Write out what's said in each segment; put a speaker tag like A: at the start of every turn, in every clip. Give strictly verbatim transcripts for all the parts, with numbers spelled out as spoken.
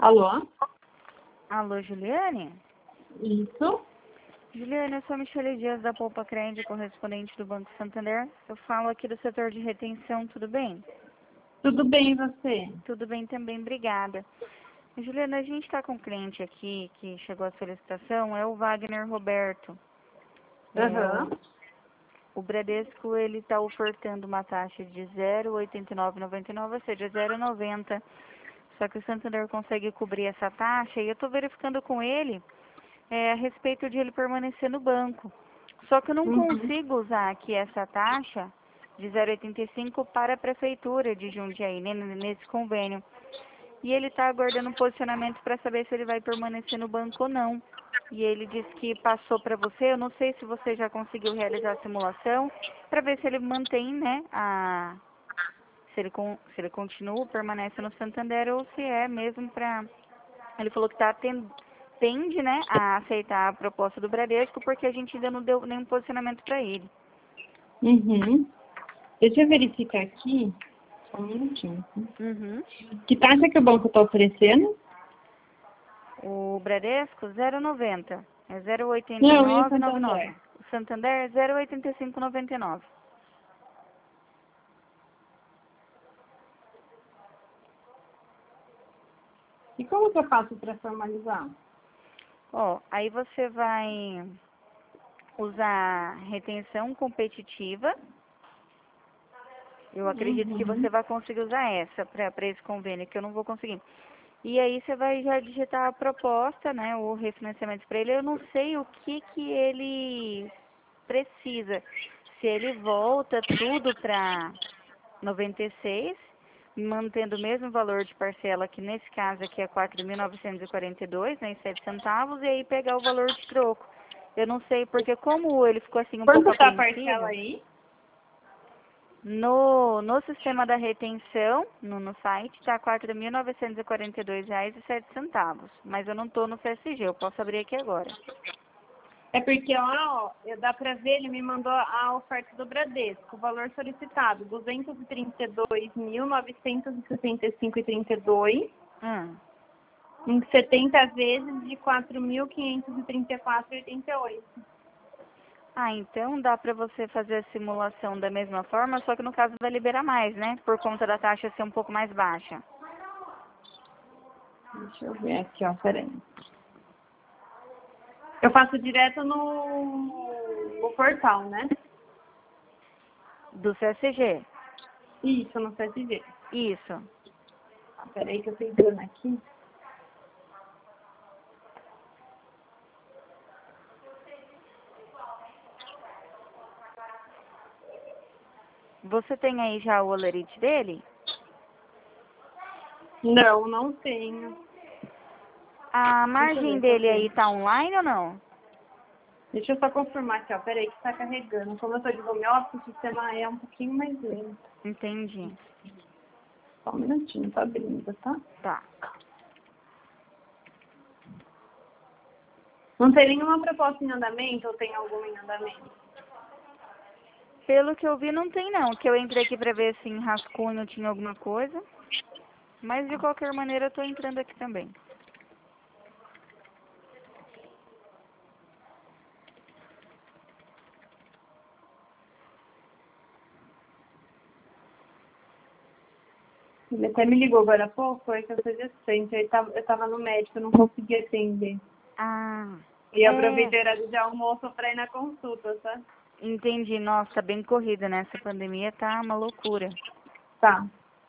A: Alô?
B: Alô, Juliane?
A: Isso?
B: Juliane, eu sou a Michele Dias da Poupa Crédito, correspondente do Banco Santander. Eu falo aqui do setor de retenção, tudo bem?
A: Tudo bem, e você?
B: Tudo bem também, obrigada. Juliana, a gente está com um cliente aqui que chegou à solicitação, é o Wagner Roberto. É,
A: Aham.
B: o, o Bradesco, ele está ofertando uma taxa de zero vírgula oitenta e nove noventa e nove, ou seja, zero vírgula noventa. Só que o Santander consegue cobrir essa taxa e eu estou verificando com ele é, a respeito de ele permanecer no banco. Só que eu não
A: Uhum.
B: consigo usar aqui essa taxa de zero vírgula oitenta e cinco para a Prefeitura de Jundiaí, né, nesse convênio. E ele está aguardando um posicionamento para saber se ele vai permanecer no banco ou não. E ele disse que passou para você, eu não sei se você já conseguiu realizar a simulação, para ver se ele mantém, né, a, se, ele, con- se ele continua, permanece no Santander ou se é mesmo para... Ele falou que tá, ten- tende, né, a aceitar a proposta do Bradesco, porque a gente ainda não deu nenhum posicionamento para ele.
A: Uhum. Deixa eu verificar aqui. Só um minutinho.
B: Uhum.
A: Que taxa que o banco está oferecendo?
B: O Bradesco, zero vírgula noventa. É zero vírgula oitenta e
A: Não, e o
B: nove noventa e nove.
A: Santander?
B: O Santander, zero vírgula oitenta e cinco noventa e nove.
A: E como que eu faço para formalizar?
B: Ó, aí você vai usar retenção competitiva. Eu acredito que
A: Uhum.
B: você vai conseguir usar essa para esse convênio, que eu não vou conseguir. E aí você vai já digitar a proposta, né, o refinanciamento para ele. Eu não sei o que que ele precisa. Se ele volta tudo para noventa e seis, mantendo o mesmo valor de parcela, que nesse caso aqui é quatro mil novecentos e quarenta e dois, né, e sete centavos, e aí pegar o valor de troco. Eu não sei, porque como ele ficou assim um pouco
A: Quanto tá a parcela
B: apreensivo,
A: aí?
B: no, no sistema da retenção, no, no site, está quatro mil novecentos e quarenta e dois reais e sete centavos. Mas eu não estou no C S G, eu posso abrir aqui agora.
A: É porque lá, ó, eu- dá para ver, ele me mandou a oferta do Bradesco. O valor solicitado, duzentos e trinta e dois mil novecentos e sessenta e cinco vírgula trinta e dois.
B: Hum.
A: Em setenta vezes de quatro mil quinhentos e trinta e quatro vírgula oitenta e oito.
B: Ah, então dá para você fazer a simulação da mesma forma, só que no caso vai liberar mais, né? Por conta da taxa ser um pouco mais baixa.
A: Deixa eu ver aqui, ó, peraí. Eu faço direto no, no portal, né?
B: Do C S G.
A: Isso, no C S G.
B: Isso.
A: Ah, peraí que eu tô entrando aqui.
B: Você tem aí já o olerite dele?
A: Não, não tenho.
B: A
A: Deixa eu
B: margem
A: ver se eu
B: dele aí
A: tenho.
B: tá online ou não?
A: Deixa eu só confirmar aqui, ó. Peraí que tá carregando. Como eu tô de home office, o sistema é um pouquinho mais lento.
B: Entendi.
A: Só um minutinho, tá abrindo, tá?
B: Tá.
A: Não tem nenhuma proposta em andamento ou tem alguma em andamento?
B: Pelo que eu vi, não tem não. Que eu entrei aqui pra ver se em rascunho tinha alguma coisa. Mas de qualquer maneira eu tô entrando aqui também.
A: Ele até me ligou agora há pouco, é que eu sou gestante. Eu tava, eu tava no médico, eu não consegui atender.
B: Ah,
A: E
B: é.
A: aproveitei o horário de almoço pra ir na consulta, tá?
B: Entendi. Nossa, tá bem corrida, né? Essa pandemia tá uma loucura.
A: Tá.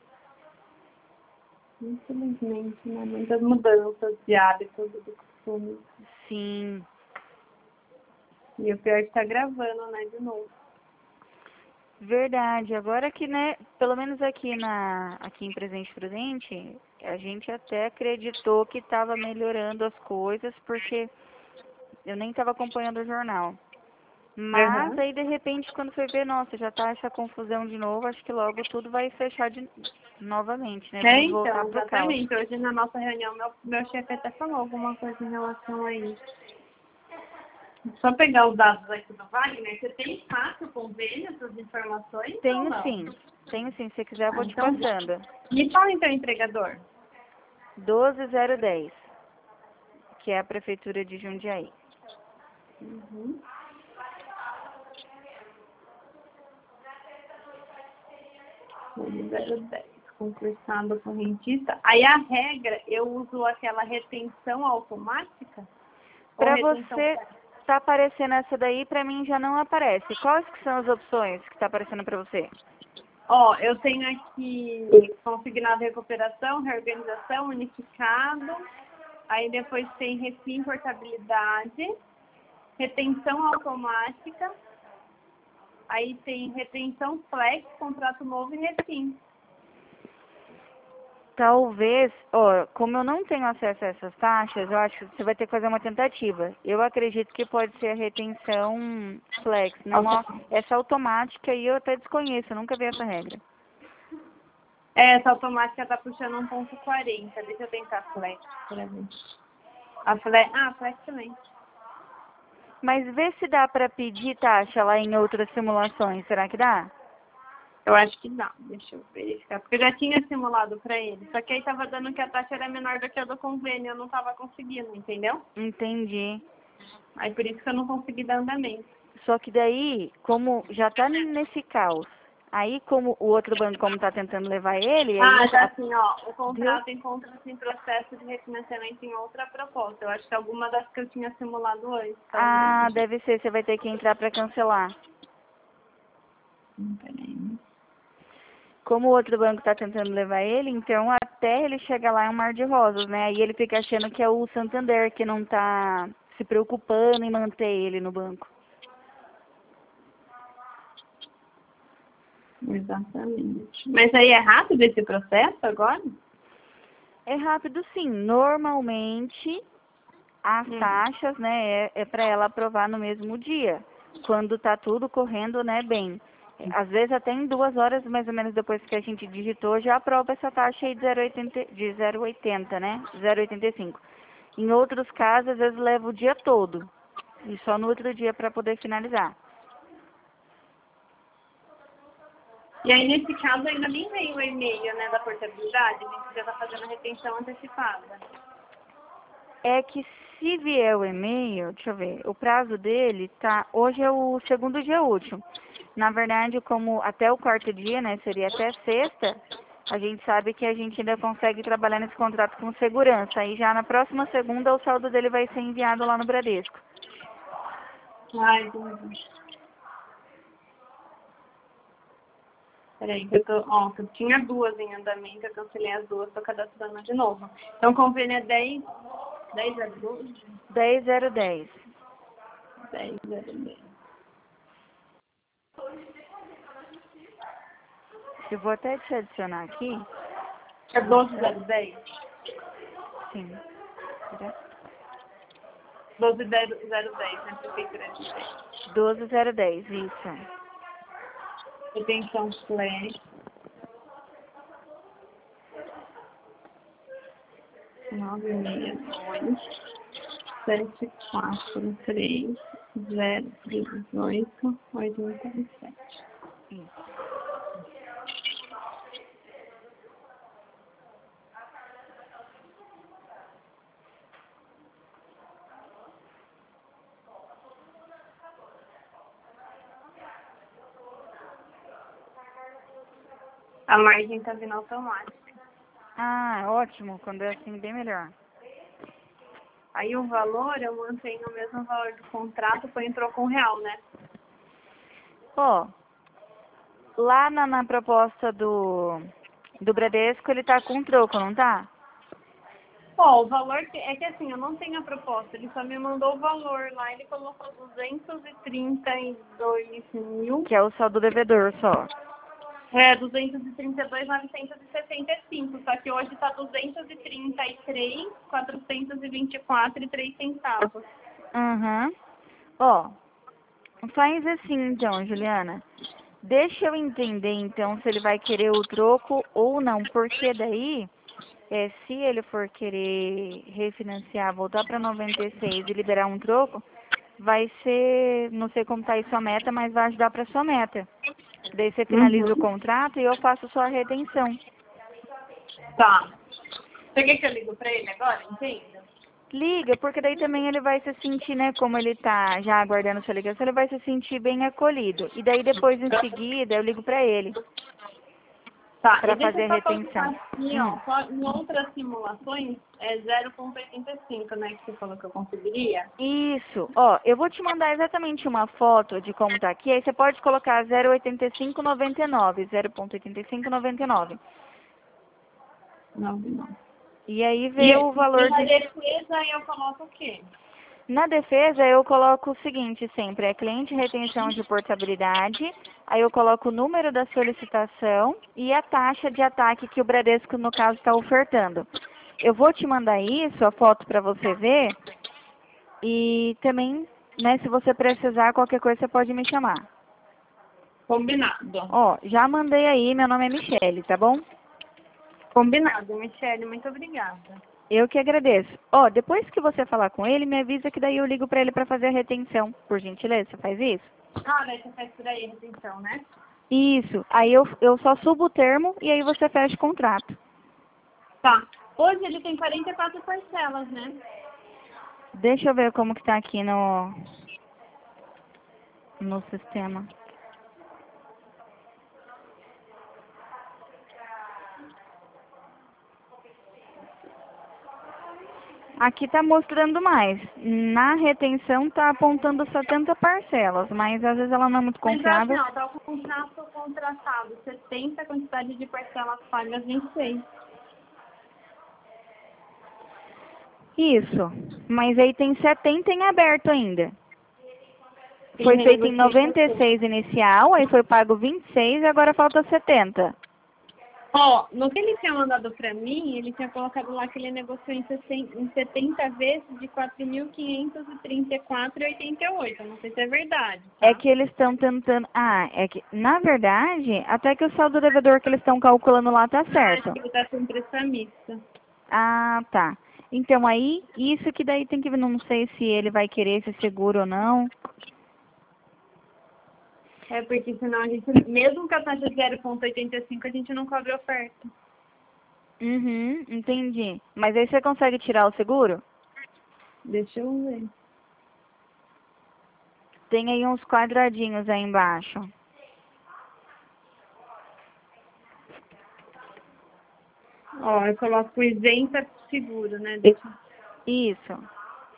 A: Infelizmente, né? Muitas mudanças de hábitos do costume.
B: Sim.
A: E o pior é que tá gravando, né, de novo.
B: Verdade. Agora que, né, pelo menos aqui na aqui em Presente Prudente, a gente até acreditou que estava melhorando as coisas, porque eu nem estava acompanhando o jornal. Mas
A: Aham.
B: aí de repente quando foi ver, nossa, já tá essa confusão de novo, acho que logo tudo vai fechar de novamente, né?
A: É,
B: Vamos voltar
A: então,
B: pro caos.
A: exatamente. Hoje na nossa reunião, meu, meu chefe até falou alguma coisa em relação a isso. Só pegar os dados aqui do Wagner, você tem fácil convênio, essas informações ou
B: Tenho
A: não?
B: sim. Tenho sim, se quiser eu
A: Ah,
B: vou te
A: então,
B: passando.
A: me fala então, empregador.
B: doze zero dez, que é a Prefeitura de Jundiaí.
A: Uhum. zero dez, concursado correntista. Aí a regra, eu uso aquela retenção automática?
B: Para
A: retenção...
B: você, tá aparecendo essa daí, para mim já não aparece. Quais que são as opções que tá aparecendo para você?
A: Ó, eu tenho aqui consignado recuperação, reorganização, unificado. Aí depois tem refim, portabilidade, retenção automática. Aí tem retenção flex, contrato novo e refim.
B: Talvez, ó, como eu não tenho acesso a essas taxas, eu acho que você vai ter que fazer uma tentativa. Eu acredito que pode ser a retenção flex. Não, ó, essa automática aí eu até desconheço, eu nunca vi essa regra.
A: É, essa automática tá puxando um ponto quarenta. Deixa eu tentar flex pra ver. A flex, ah, flex também.
B: Mas vê se dá para pedir taxa lá em outras simulações, será que dá?
A: Eu acho que dá, deixa eu verificar. Porque eu já tinha simulado para ele. Só que aí tava dando que a taxa era menor do que a do convênio. Eu não tava conseguindo, entendeu?
B: Entendi.
A: Aí por isso que eu não consegui dar andamento.
B: Só que daí, como já tá nesse caos, aí como o outro banco como tá tentando levar ele,
A: Ah,
B: aí
A: tá
B: tá,
A: assim, ó. O contrato encontra-se em processo de refinanciamento em outra proposta. Eu acho que alguma das que eu tinha simulado antes. Talvez.
B: ah, deve ser, você vai ter que entrar para cancelar.
A: Hum, peraí.
B: Como o outro banco tá tentando levar ele, então até ele chegar lá é um mar de rosas, né? Aí ele fica achando que é o Santander que não tá se preocupando em manter ele no banco.
A: Exatamente. Mas aí é rápido esse processo agora?
B: É rápido sim. Normalmente as
A: Hum.
B: taxas, né, é, é para ela aprovar no mesmo dia, quando tá tudo correndo, né, bem. Às vezes até em duas horas, mais ou menos depois que a gente digitou, já aprova essa taxa aí de zero vírgula oitenta, de zero vírgula oitenta, né, zero vírgula oitenta e cinco. Em outros casos, às vezes leva o dia todo, e só no outro dia para poder finalizar.
A: E aí, nesse caso, ainda nem veio o e-mail, né, da portabilidade. A gente já tá fazendo a retenção antecipada.
B: É que se vier o e-mail, deixa eu ver, o prazo dele tá, hoje é o segundo dia útil. Na verdade, como até o quarto dia, né, seria até sexta, a gente sabe que a gente ainda consegue trabalhar nesse contrato com segurança. Aí já na próxima segunda o saldo dele vai ser enviado lá no Bradesco.
A: Ai, entendi. Peraí, que eu tô. Ó, eu tinha duas em andamento, eu cancelei as duas, tô cadastrando de novo. Então, o convênio é dez, dez a doze?
B: dez zero dez.
A: dez zero dez.
B: Eu vou até te adicionar aqui.
A: É doze zero dez?
B: Sim. Será?
A: doze zero dez, né? Prefeitura de dez.
B: doze zero dez, isso.
A: Retenção flex. nove seis dois, sete quatro três, zero dezoito, oitenta e sete.
B: Isso.
A: A margem tá vindo automática.
B: Ah, ótimo. Quando é assim, bem melhor.
A: Aí o valor, eu mantenho o mesmo valor do contrato, foi entrou com real, né?
B: Ó, lá na, na proposta do, do Bradesco, ele tá com troco, não tá?
A: Pô, o valor que, é que assim, eu não tenho a proposta, ele só me mandou o valor lá, ele colocou duzentos e trinta e dois mil.
B: Que é o saldo devedor só.
A: É, duzentos e trinta e dois mil novecentos e sessenta e cinco, só que hoje tá duzentos e trinta e três mil quatrocentos e vinte e quatro e três centavos.
B: Uhum. Ó, faz assim então, Juliana. Deixa eu entender então se ele vai querer o troco ou não, porque daí, é, se ele for querer refinanciar, voltar para noventa e seis e liberar um troco, vai ser, não sei como tá aí sua meta, mas vai ajudar para sua meta. Daí você finaliza o
A: Uhum.
B: contrato e eu faço sua retenção.
A: Tá. Você quer que eu ligo pra ele agora? Entenda.
B: Liga, porque daí também ele vai se sentir, né, como ele tá já aguardando sua ligação, ele vai se sentir bem acolhido. E daí depois, em seguida, eu ligo pra ele,
A: Tá,
B: pra
A: e deixa
B: fazer
A: eu
B: a
A: só
B: retenção.
A: confirmar aqui,
B: Hum.
A: ó. só Em outras simulações é zero vírgula oitenta e cinco, né? Que você falou que eu conseguiria.
B: Isso. Ó, eu vou te mandar exatamente uma foto de como tá aqui, aí você pode colocar zero vírgula oitenta e cinco noventa e nove, zero vírgula oitenta e cinco noventa e nove.
A: Não, não.
B: E aí
A: E,
B: vê o
A: e
B: valor
A: na
B: de...
A: defesa eu coloco o quê?
B: Na defesa, eu coloco o seguinte sempre, é cliente retenção de portabilidade, aí eu coloco o número da solicitação e a taxa de ataque que o Bradesco, no caso, está ofertando. Eu vou te mandar isso, a foto para você ver, e também, né, se você precisar, qualquer coisa, você pode me chamar.
A: Combinado.
B: Ó, já mandei aí, meu nome é Michele, tá bom?
A: Combinado, Michele, muito obrigada.
B: Eu que agradeço. Ó, depois que você falar com ele, me avisa que daí eu ligo pra ele pra fazer a retenção. Por gentileza, você faz isso?
A: Ah, daí você faz por aí, retenção, né?
B: Isso. Aí eu, eu só subo o termo e aí você fecha o contrato.
A: Tá. Hoje ele tem quarenta e quatro parcelas, né?
B: Deixa eu ver como que tá aqui no, no sistema. Aqui tá mostrando mais. Na retenção tá apontando setenta parcelas, mas às vezes ela não é muito
A: Mas assim,
B: confiável.
A: ó, tá o contrato contratado, setenta, quantidade de parcelas pagas vinte e seis.
B: Isso. Mas aí tem setenta em aberto ainda.
A: Tem
B: Foi feito em
A: renegociei
B: noventa e
A: depois.
B: seis inicial, aí foi pago vinte e seis e agora falta setenta.
A: Ó, no que ele tinha mandado pra mim, ele tinha colocado lá que ele negociou em sessenta em setenta vezes de quatro mil quinhentos e trinta e quatro reais e oitenta e oito. Eu não sei se é verdade, tá?
B: É que eles estão tentando... Ah, é que, na verdade, até que o saldo devedor que eles estão calculando lá tá
A: Ah,
B: certo.
A: acho que ele tá com prestamista.
B: Ah, tá. Então aí, isso que daí tem que ver, não sei se ele vai querer esse seguro ou não.
A: É porque senão a gente, mesmo com a taxa de zero vírgula oitenta e cinco, a gente não cobre oferta.
B: Uhum, entendi. Mas aí você consegue tirar o seguro?
A: Deixa eu ver.
B: Tem aí uns quadradinhos aí embaixo.
A: Ó, eu coloco isenta seguro, né? Deixa.
B: Isso.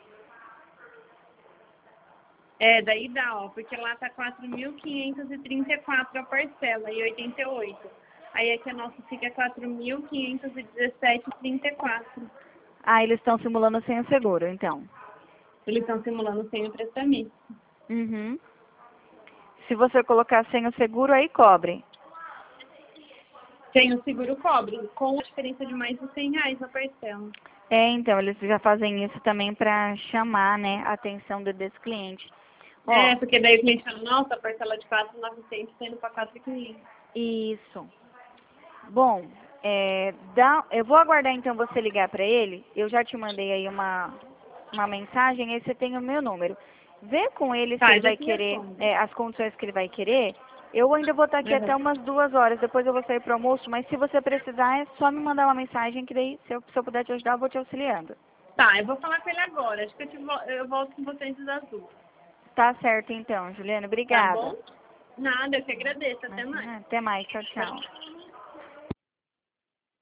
A: É, daí dá, ó, porque lá tá quatro mil quinhentos e trinta e quatro a parcela e oitenta e oito. Aí aqui a nossa fica quatro mil quinhentos e dezessete e trinta e quatro.
B: Ah, eles estão simulando sem o seguro, então.
A: Eles estão simulando sem o prestamista.
B: Uhum. Se você colocar sem o seguro, aí cobre.
A: Sem o seguro cobre, com a diferença de mais de cem reais na parcela.
B: É, então, eles já fazem isso também para chamar, né, a atenção do- desse cliente. Ó,
A: É, porque daí o cliente fala, nossa, a parcela de quatro mil e novecentos tá indo para quatro mil e quinhentos.
B: isso. Bom, é, dá, eu vou aguardar então você ligar para ele. Eu já te mandei aí uma, uma mensagem, aí você tem o meu número. Vê com ele se
A: Tá,
B: ele
A: já
B: vai
A: te
B: querer,
A: respondo.
B: é, as condições que ele vai querer. Eu ainda vou estar aqui até
A: Uhum.
B: umas duas horas, depois eu vou sair pro almoço, mas se você precisar, é só me mandar uma mensagem que daí, se eu, se eu puder te ajudar, eu vou te auxiliando.
A: Tá, eu vou falar com ele agora. Acho que eu, te vo- eu volto com vocês das duas.
B: Tá certo então, Juliana,
A: Tá
B: obrigada.
A: bom? Nada, eu que agradeço. Até mais.
B: Imagina, até mais, tchau, tchau.
A: Tchau.